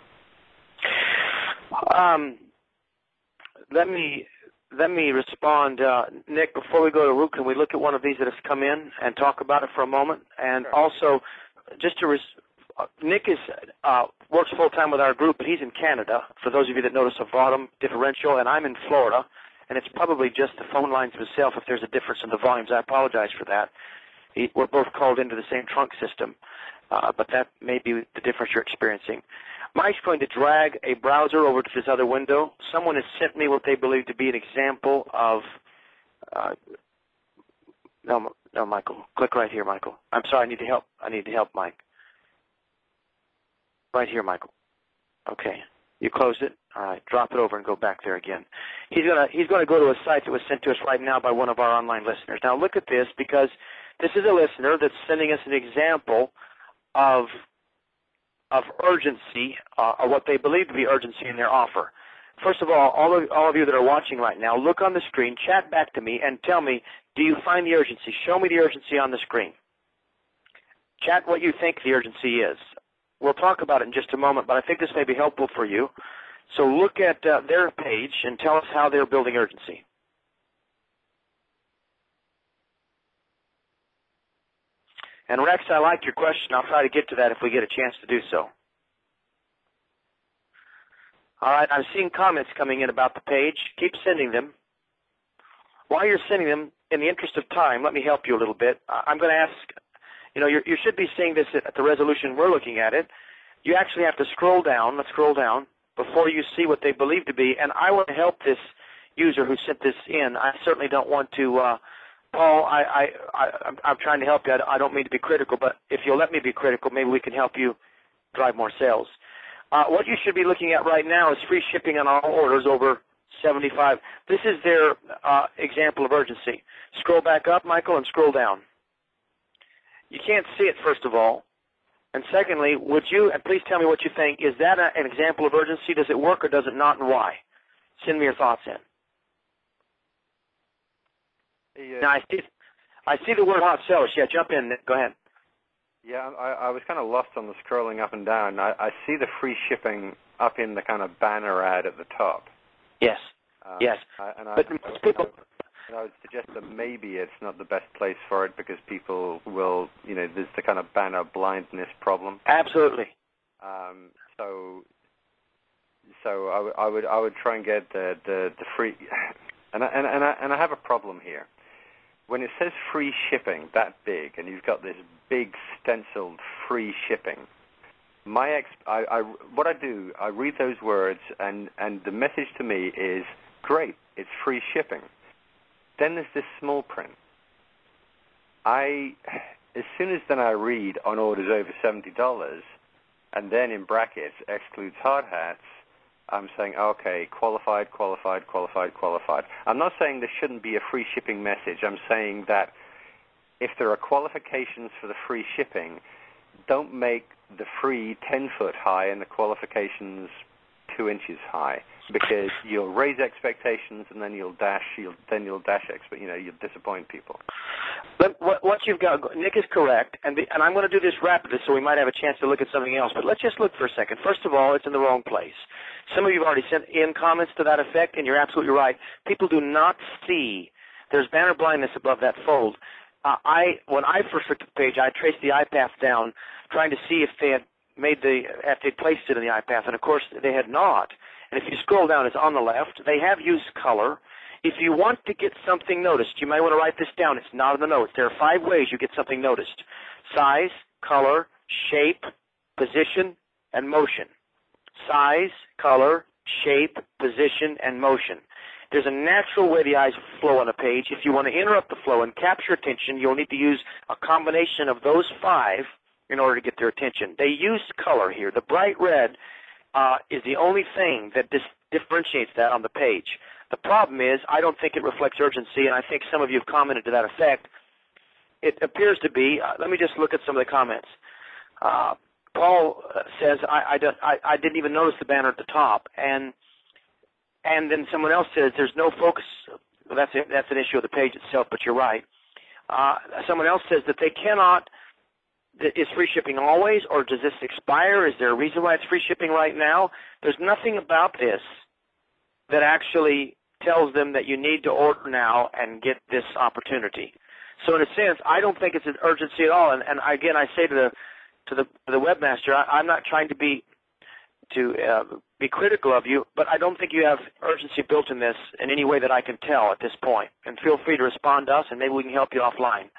Let me respond, Nick. Before we go to Root, can we look at one of these that has come in and talk about it for a moment? And sure. Also, just to Nick works full time with our group, but he's in Canada. For those of you that notice a volume differential, and I'm in Florida, and it's probably just the phone lines themselves if there's a difference in the volumes. I apologize for that. We're both called into the same trunk system, but that may be the difference you're experiencing. Mike's going to drag a browser over to this other window. Someone has sent me what they believe to be an example of no, Michael. Click right here, Michael. I'm sorry, I need to help Mike. Right here, Michael. Okay. You closed it? All right. Drop it over and go back there again. He's gonna go to a site that was sent to us right now by one of our online listeners. Now look at this, because this is a listener that's sending us an example of urgency, or what they believe to be urgency in their offer. First of all of you that are watching right now, look on the screen, chat back to me, and tell me, do you find the urgency? Show me the urgency on the screen. Chat what you think the urgency is. We'll talk about it in just a moment, but I think this may be helpful for you. So look at their page and tell us how they're building urgency. And Rex, I like your question. I'll try to get to that if we get a chance to do so. All right, I'm seeing comments coming in about the page. Keep sending them. While you're sending them, in the interest of time, let me help you a little bit. I'm going to ask, you should be seeing this at the resolution we're looking at it. You actually have to scroll down. Let's scroll down before you see what they believe to be. And I want to help this user who sent this in. I certainly don't want to, Paul, I'm trying to help you. I don't mean to be critical, but if you'll let me be critical, maybe we can help you drive more sales. What you should be looking at right now is free shipping on all orders over $75. This is their example of urgency. Scroll back up, Michael, and scroll down. You can't see it, first of all. And secondly, would you, and please tell me what you think, is that an example of urgency? Does it work or does it not, and why? Send me your thoughts in. Yeah. Now, I see the word hot sellers. Yeah, jump in. Go ahead. Yeah, I was kind of lost on the scrolling up and down. I see the free shipping up in the kind of banner ad at the top. Yes. Yes. But most people... I would suggest that maybe it's not the best place for it because people will, there's the kind of banner blindness problem. Absolutely. So I would try and get the free, and I have a problem here. When it says free shipping that big, and you've got this big stenciled free shipping, what I do, I read those words, and the message to me is great, it's free shipping. Then there's this small print. As soon as then I read on orders over $70, and then in brackets excludes hard hats, I'm saying, okay, qualified, qualified, qualified, qualified. I'm not saying there shouldn't be a free shipping message. I'm saying that if there are qualifications for the free shipping, don't make the free 10 foot high and the qualifications 2 inches high, because you'll raise expectations and then you'll disappoint people. But what you've got, Nick is correct, and I'm going to do this rapidly so we might have a chance to look at something else. But let's just look for a second. First of all, it's in the wrong place. Some of you have already sent in comments to that effect, and you're absolutely right. People do not see. There's banner blindness above that fold. When I first looked at the page, I traced the iPath down, trying to see if they had if they placed it in the iPath, and of course they had not. And if you scroll down, it's on the left. They have used color. If you want to get something noticed, you might want to write this down. It's not in the notes. There are 5 ways you get something noticed: size, color, shape, position, and motion. Size, color, shape, position, and motion. There's a natural way the eyes flow on a page. If you want to interrupt the flow and capture attention, you'll need to use a combination of those 5 in order to get their attention. They used color here. The bright red is the only thing that differentiates that on the page. The problem is I don't think it reflects urgency, and I think some of you have commented to that effect. It appears to be. Let me just look at some of the comments. Paul says, I didn't even notice the banner at the top. And then someone else says there's no focus. Well, that's an issue of the page itself, but you're right. Someone else says that they cannot. Is free shipping always, or does this expire? Is there a reason why it's free shipping right now? There's nothing about this that actually tells them that you need to order now and get this opportunity. So in a sense, I don't think it's an urgency at all. And again, I say to the webmaster, I'm not trying to be critical of you, but I don't think you have urgency built in this in any way that I can tell at this point. And feel free to respond to us, and maybe we can help you offline.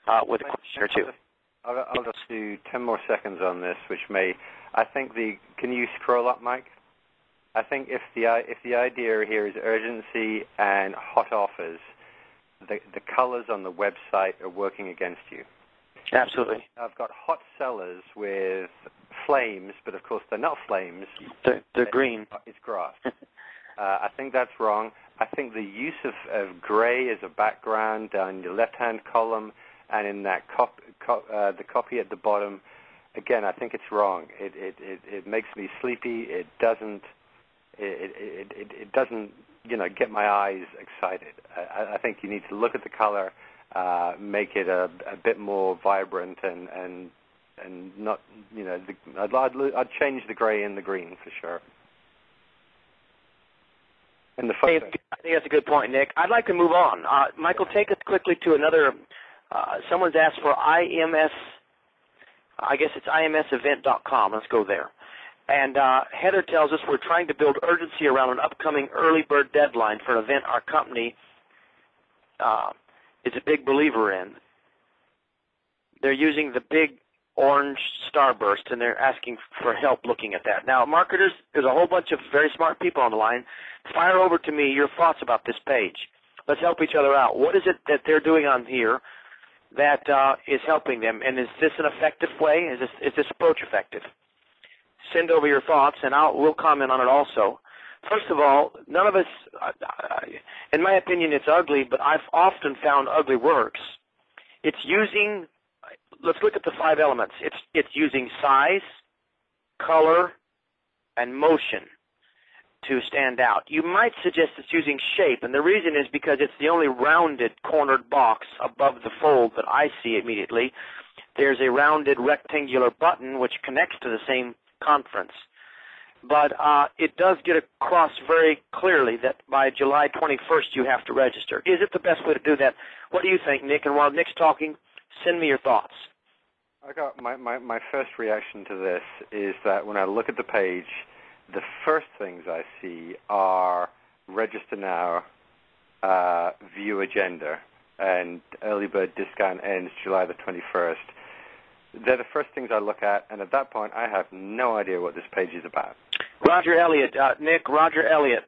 with a question or two. I'll just do 10 more seconds on this, which may, I think can you scroll up, Mike? I think if the idea here is urgency and hot offers, the colors on the website are working against you. Absolutely. I've got hot sellers with flames, but of course they're not flames. They're green. It's grass. I think that's wrong. I think the use of gray as a background down your left-hand column and in that the copy at the bottom, again, I think it's wrong. It makes me sleepy. It doesn't get my eyes excited. I think you need to look at the color, make it a bit more vibrant, and not, I'd change the gray and the green for sure. And the photo. I think that's a good point, Nick. I'd like to move on. Michael, take us quickly to another. Someone's asked for IMS. I guess it's imsevent.com. Let's go there. And Heather tells us we're trying to build urgency around an upcoming early bird deadline for an event our company is a big believer in. They're using the big orange starburst, and they're asking for help looking at that. Now, marketers, there's a whole bunch of very smart people on the line. Fire over to me your thoughts about this page. Let's help each other out. What is it that they're doing on here that is helping them, and is this an effective way? Is this approach effective? Send over your thoughts, and we'll comment on it also. First of all, none of us, in my opinion, it's ugly, but I've often found ugly works. It's using, let's look at the 5 elements. It's using size, color, and motion to stand out. You might suggest it's using shape, and the reason is because it's the only rounded cornered box above the fold that I see immediately. There's a rounded rectangular button which connects to the same conference. But it does get across very clearly that by July 21st you have to register. Is it the best way to do that? What do you think, Nick? And while Nick's talking, send me your thoughts. I got my first reaction to this is that when I look at the page, the first things I see are register now, view agenda, and early bird discount ends July the 21st. They're the first things I look at, and at that point I have no idea what this page is about. Roger Elliott, Nick, Roger Elliott,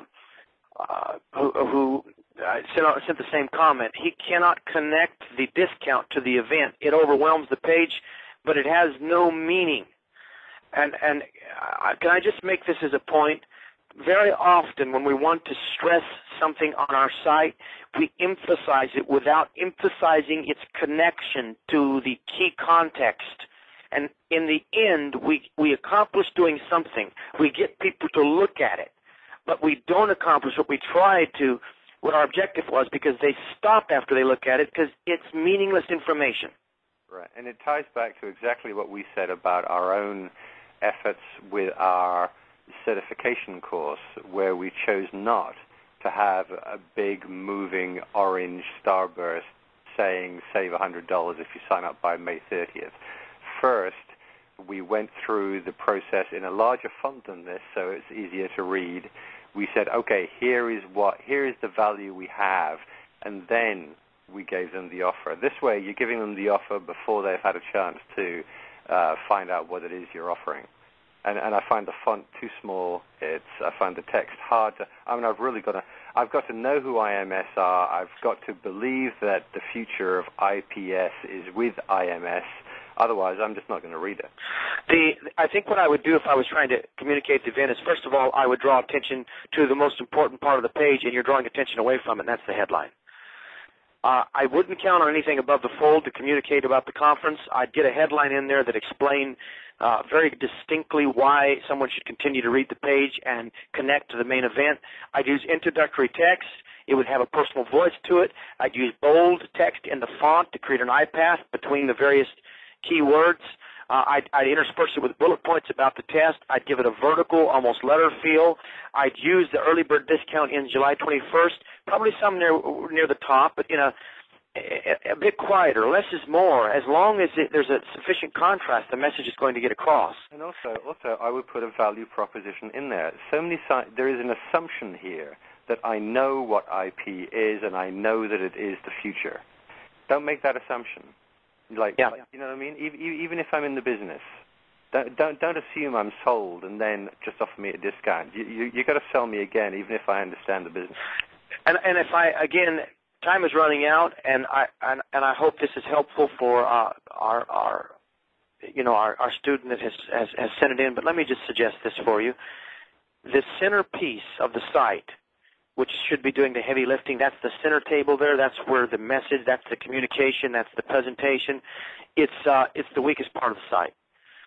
who sent the same comment. He cannot connect the discount to the event. It overwhelms the page, but it has no meaning. And can I just make this as a point? Very often when we want to stress something on our site, we emphasize it without emphasizing its connection to the key context. And in the end, we accomplish doing something. We get people to look at it, but we don't accomplish what we tried to, what our objective was, because they stop after they look at it because it's meaningless information. Right, and it ties back to exactly what we said about our own efforts with our certification course, where we chose not to have a big moving orange starburst saying save $100 if you sign up by May 30th. First, we went through the process in a larger font than this, so it's easier to read. We said, okay, here is the value we have, and then we gave them the offer. This way, you're giving them the offer before they've had a chance to find out what it is you're offering. And I find the font too small. I find the text hard to. I mean, I've got to know who IMS are. I've got to believe that the future of IPS is with IMS. Otherwise, I'm just not going to read it. I think what I would do if I was trying to communicate the event is, first of all, I would draw attention to the most important part of the page, and you're drawing attention away from it, and that's the headline. I wouldn't count on anything above the fold to communicate about the conference. I'd get a headline in there that explained very distinctly why someone should continue to read the page and connect to the main event. I'd use introductory text. It would have a personal voice to it. I'd use bold text in the font to create an eye path between the various keywords. I'd intersperse it with bullet points about the test. I'd give it a vertical, almost letter feel. I'd use the early bird discount in July 21st, probably some near the top, but a bit quieter. Less is more. As long as there's a sufficient contrast, the message is going to get across. And also, I would put a value proposition in there. There is an assumption here that I know what IP is, and I know that it is the future. Don't make that assumption. Like, yeah. you know what I mean? Even if I'm in the business, don't assume I'm sold and then just offer me a discount. You got to sell me again, even if I understand the business. And if again, time is running out, and I hope this is helpful for our student that has sent it in. But let me just suggest this for you: the centerpiece of the site, which should be doing the heavy lifting, that's the center table there. That's where the message, that's the communication, that's the presentation. It's the weakest part of the site.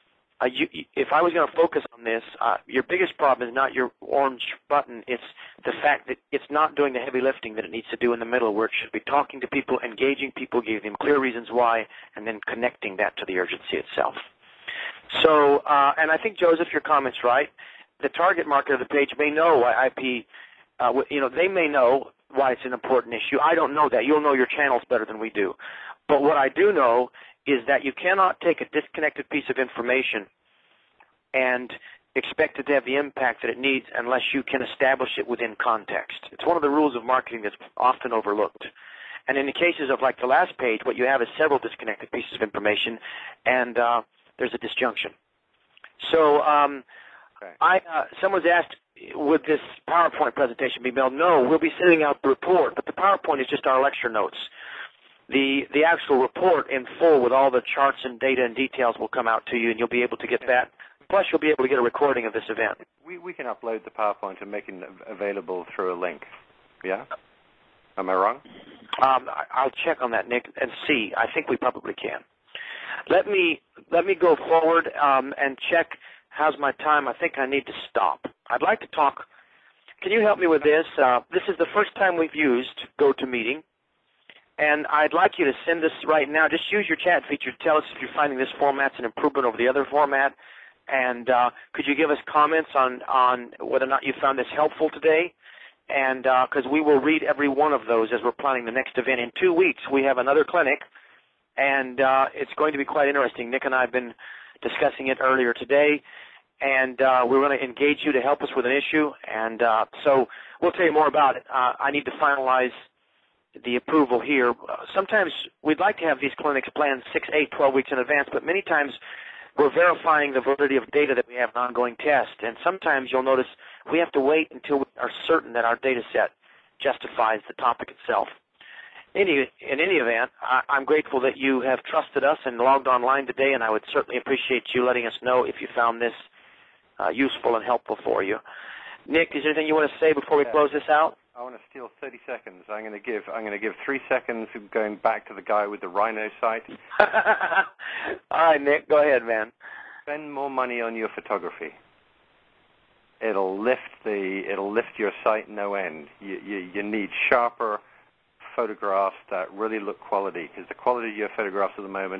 If I was going to focus on this, your biggest problem is not your orange button. It's the fact that it's not doing the heavy lifting that it needs to do in the middle, where it should be talking to people, engaging people, giving them clear reasons why, and then connecting that to the urgency itself. So, and I think, Joseph, your comment's right. The target market of the page may know why IP, they may know why it's an important issue. I don't know that. You'll know your channels better than we do. But what I do know is that you cannot take a disconnected piece of information and expect it to have the impact that it needs unless you can establish it within context. It's one of the rules of marketing that's often overlooked. And in the cases of like the last page, what you have is several disconnected pieces of information, and there's a disjunction. So someone's asked, would this PowerPoint presentation be mailed? No, we'll be sending out the report, but the PowerPoint is just our lecture notes. The actual report in full with all the charts and data and details will come out to you, and you'll be able to get that. Plus, you'll be able to get a recording of this event. We can upload the PowerPoint and make it available through a link. Yeah? Am I wrong? I'll check on that, Nick, and see. I think we probably can. Let me go forward and check. How's my time? I think I need to stop. I'd like to talk. Can you help me with this? This is the first time we've used GoToMeeting. And I'd like you to send us right now. Just use your chat feature to tell us if you're finding this format's an improvement over the other format. And could you give us comments on whether or not you found this helpful today? And because we will read every one of those as we're planning the next event. In 2 weeks, we have another clinic, and it's going to be quite interesting. Nick and I have been discussing it earlier today, and we're going to engage you to help us with an issue. And so we'll tell you more about it. I need to finalize the approval here. Sometimes we'd like to have these clinics planned 6, 8, 12 weeks in advance, but many times we're verifying the validity of data that we have an ongoing test. And sometimes you'll notice we have to wait until we are certain that our data set justifies the topic itself. In any event, I'm grateful that you have trusted us and logged online today, and I would certainly appreciate you letting us know if you found this useful and helpful for you. Nick, is there anything you want to say before we close this out? I want to steal 30 seconds. I'm going to give 3 seconds going back to the guy with the Rhino site. All right, Nick, go ahead, man. Spend more money on your photography. It'll lift your site no end. You need sharper photographs that really look quality, because the quality of your photographs at the moment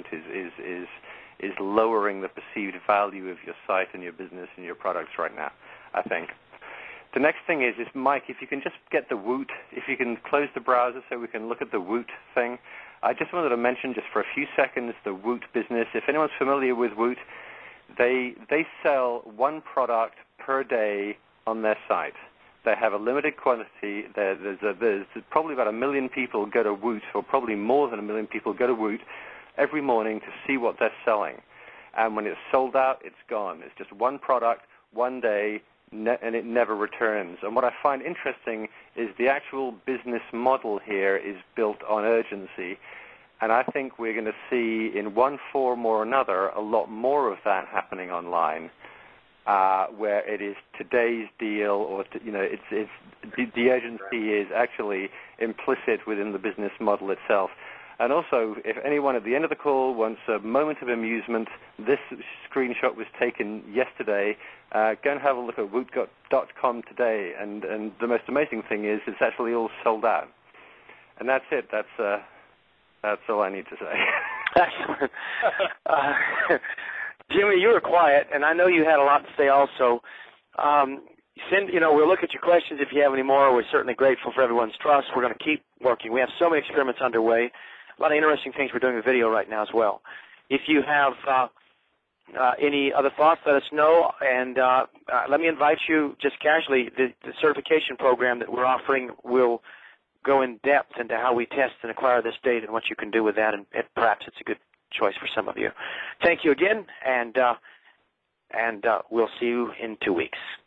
is lowering the perceived value of your site and your business and your products right now, I think. The next thing is Mike, if you can just get the Woot, if you can close the browser so we can look at the Woot thing. I just wanted to mention just for a few seconds the Woot business. If anyone's familiar with Woot, they sell one product per day on their site. They have a limited quantity. There's probably about 1 million people go to Woot, or probably more than 1 million people go to Woot every morning to see what they're selling. And when it's sold out, it's gone. It's just one product, one day, and it never returns. And what I find interesting is the actual business model here is built on urgency. And I think we're going to see in one form or another a lot more of that happening online, where it is today's deal, or it's the urgency is actually implicit within the business model itself. And also, if anyone at the end of the call wants a moment of amusement, this screenshot was taken yesterday. Go and have a look at woot.com today. And the most amazing thing is it's actually all sold out. And that's it. That's all I need to say. Excellent. Jimmy, you were quiet, and I know you had a lot to say also. We'll look at your questions if you have any more. We're certainly grateful for everyone's trust. We're going to keep working. We have so many experiments underway. A lot of interesting things we're doing with video right now as well. If you have any other thoughts, let us know. And let me invite you just casually, the certification program that we're offering will go in depth into how we test and acquire this data and what you can do with that, and perhaps it's a good choice for some of you. Thank you again, and we'll see you in 2 weeks.